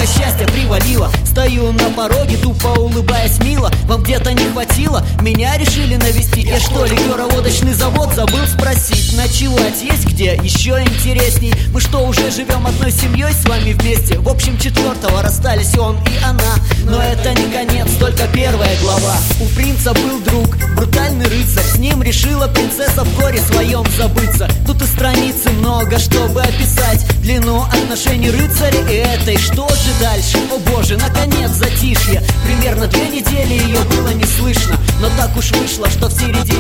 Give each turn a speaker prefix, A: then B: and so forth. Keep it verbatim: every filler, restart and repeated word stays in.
A: счастье привалило. Стою на пороге, тупо улыбаясь мило. Вам где-то не хватило? Меня решили навестить. Я что, ликероводочный завод забыл спросить? Ночевать есть где? Еще интересней. Мы что, уже живем одной семьей с вами вместе? В общем, четвертого расстались он и она. Но это не конец, только первая глава. У принца был друг, брутальный рыцарь. С ним решила принцесса в горе своем забыться. Тут и страницы много, чтобы описать длину отношений рыцаря и этой. Что же дальше? О боже, наконец затишье. Примерно две недели ее было не слышно. Но так уж вышло, что в середине